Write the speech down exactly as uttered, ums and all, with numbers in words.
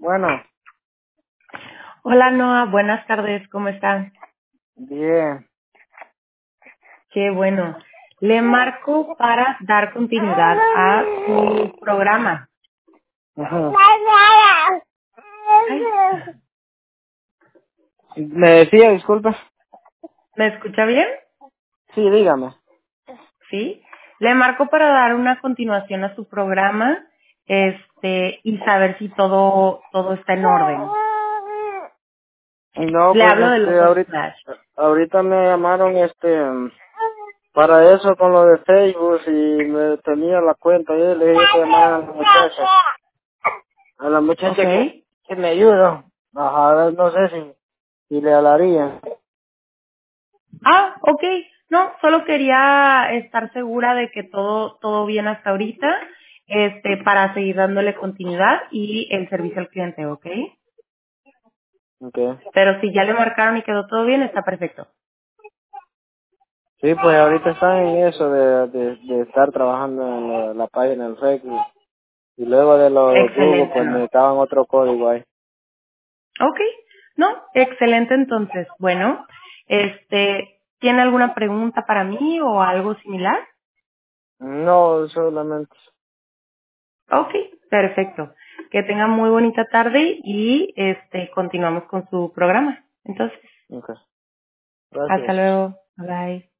Bueno, Hola Noah, buenas tardes, ¿cómo están? bien. Qué bueno. Le marco para dar continuidad a su programa. Ujú. Ay, ¿Me decía, disculpa? ¿me escucha bien? Sí, dígame. Sí. Le marco para dar una continuación a su programa, este, y saber si todo, todo está en orden. No, Le pues hablo de los este, ahorita, Flash. ahorita me llamaron este, para eso con lo de Facebook y me tenía la cuenta y le dije que llamara a la muchacha, a la muchacha ¿Ok? que, que me ayuda. Ajá, no sé si, si le hablaría. Ah, ok. No, solo quería estar segura de que todo, todo bien hasta ahorita, este, para seguir dándole continuidad y el servicio al cliente, ¿ok? Okay. Pero si ya le marcaron y quedó todo bien, está perfecto. Sí, pues ahorita están en eso de, de, de estar trabajando en la, la página del Facebook. Y luego de lo de Google, Excelente, pues ¿no? necesitaban otro código ahí. Ok. No, excelente entonces. Bueno, este, ¿tiene alguna pregunta para mí o algo similar? No, solamente. Ok, perfecto. Que tenga muy bonita tarde y este continuamos con su programa. Entonces, Ok. hasta Gracias. luego. Bye.